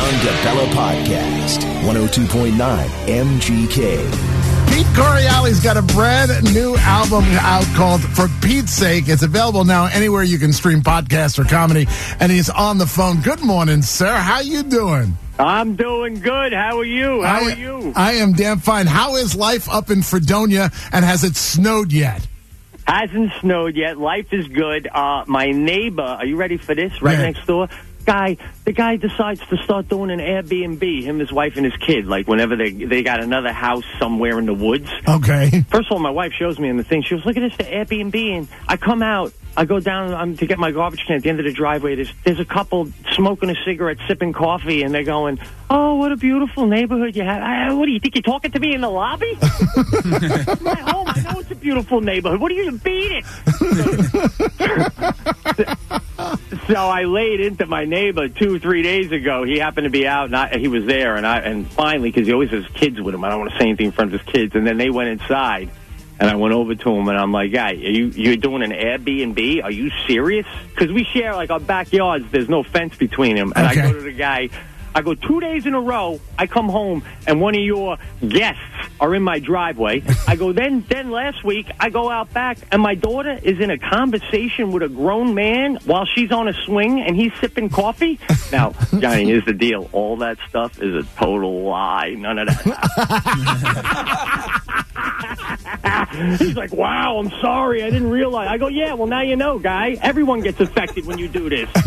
John DeBella Podcast, 102.9 MGK. Pete Correale's got a brand new album out called For Pete's Sake. It's available now anywhere you can stream podcasts or comedy, and he's on the phone. Good morning, sir. How you doing? I'm doing good. How are you? How are you? I am damn fine. How is life up in Fredonia, and has it snowed yet? Hasn't snowed yet. Life is good. My neighbor, are you ready for this? Right next door. The guy decides to start doing an Airbnb, him, his wife, and his kid, like whenever they got another house somewhere in the woods. Okay. First of all, my wife shows me in the thing. She goes, look at this, the Airbnb. And I come out. I go down to get my garbage can at the end of the driveway. There's a couple smoking a cigarette, sipping coffee, and they're going, oh, what a beautiful neighborhood you have. What do you think, you're talking to me in the lobby? I'm at home. I know it's a beautiful neighborhood. What do you beat it? So I laid into my neighbor 2-3 days ago. He happened to be out, and he was there. And finally, because he always has kids with him, I don't want to say anything in front of his kids. And then they went inside. And I went over to him, and I'm like, "Guy, you're doing an Airbnb? Are you serious?" Because we share, like, our backyards. There's no fence between them. And okay. I go to the guy. I go 2 days in a row. I come home, and one of your guests are in my driveway. I go, then last week, I go out back, and my daughter is in a conversation with a grown man while she's on a swing, and he's sipping coffee. Now, Johnny, here's the deal. All that stuff is a total lie. None of that. He's like, wow, I'm sorry. I didn't realize. I go, yeah, well, now you know, guy. Everyone gets affected when you do this.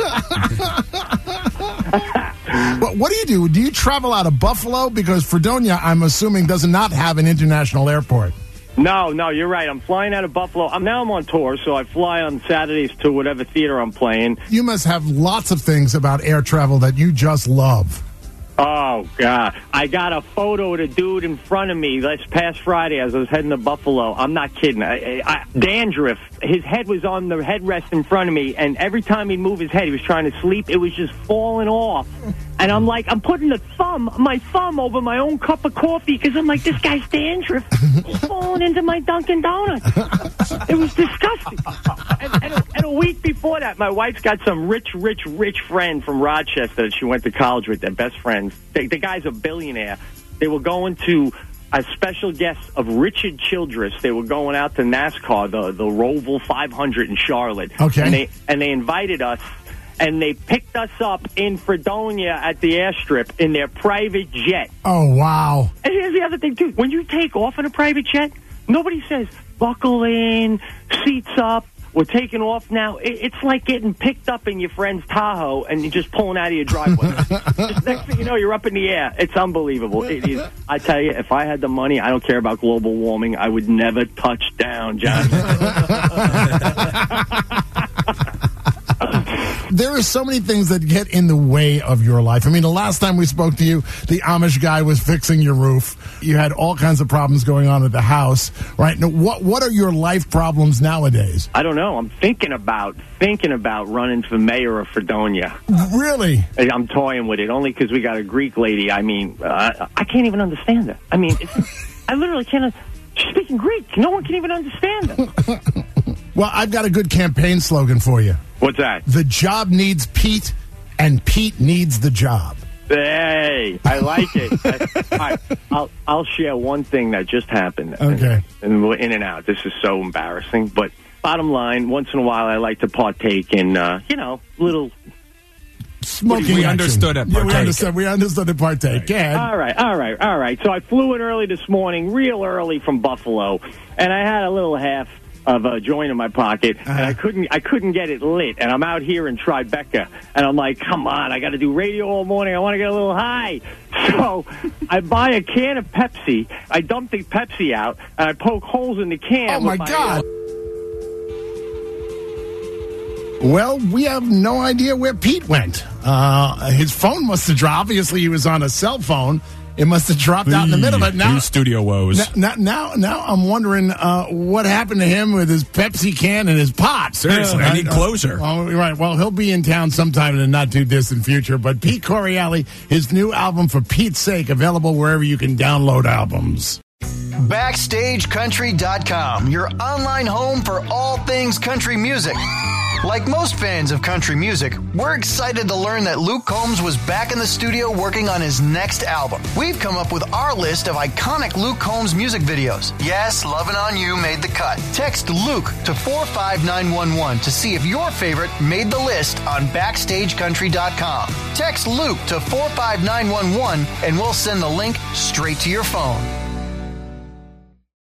What do you do? Do you travel out of Buffalo? Because Fredonia, I'm assuming, does not have an international airport. No, you're right. I'm flying out of Buffalo. Now I'm on tour, so I fly on Saturdays to whatever theater I'm playing. You must have lots of things about air travel that you just love. Oh, God. I got a photo of the dude in front of me this past Friday as I was heading to Buffalo. I'm not kidding. Dandruff. His head was on the headrest in front of me, and every time he'd move his head, he was trying to sleep. It was just falling off. And I'm like, I'm putting my thumb over my own cup of coffee because I'm like, this guy's dandruff. He's falling into my Dunkin' Donuts. It was disgusting. And a week before that, my wife's got some rich friend from Rochester that she went to college with, their best friends. The guy's a billionaire. They were going to a special guest of Richard Childress. They were going out to NASCAR, the Roval 500 in Charlotte. Okay. And they invited us. And they picked us up in Fredonia at the airstrip in their private jet. Oh, wow. And here's the other thing, too. When you take off in a private jet, nobody says, buckle in, seats up, we're taking off now. It's like getting picked up in your friend's Tahoe and you're just pulling out of your driveway. Just next thing you know, you're up in the air. It's unbelievable. It is. I tell you, if I had the money, I don't care about global warming, I would never touch down, John. There are so many things that get in the way of your life. I mean, the last time we spoke to you, the Amish guy was fixing your roof. You had all kinds of problems going on at the house, right? Now, what are your life problems nowadays? I don't know. I'm thinking about running for mayor of Fredonia. Really? I'm toying with it, only because we got a Greek lady. I mean, I can't even understand her. I mean, I literally can't. She's speaking Greek. No one can even understand her. Well, I've got a good campaign slogan for you. What's that? The job needs Pete, and Pete needs the job. Hey, I like it. All right, I'll share one thing that just happened. Okay. And we're in and out. This is so embarrassing. But bottom line, once in a while I like to partake in, little... Smoking we understood it. Yeah, we understood it. Partake. Right. Go ahead. All right. So I flew in early this morning, real early from Buffalo, and I had a little half of a joint in my pocket, and I couldn't get it lit. And I'm out here in Tribeca, and I'm like, come on, I got to do radio all morning. I want to get a little high. So I buy a can of Pepsi. I dump the Pepsi out, and I poke holes in the can. Oh my God! Well, we have no idea where Pete went. His phone must have dropped. Obviously, he was on a cell phone. It must have dropped out in the middle of it. Now, studio woes. Now, I'm wondering what happened to him with his Pepsi can and his pot. Seriously, I need closure. Right. Well, he'll be in town sometime in the not-too-distant future. But Pete Correale, his new album, For Pete's Sake, available wherever you can download albums. BackstageCountry.com, your online home for all things country music. Like most fans of country music, we're excited to learn that Luke Combs was back in the studio working on his next album. We've come up with our list of iconic Luke Combs music videos. Yes, Lovin' On You made the cut. Text Luke to 45911 to see if your favorite made the list on BackstageCountry.com. Text Luke to 45911 and we'll send the link straight to your phone.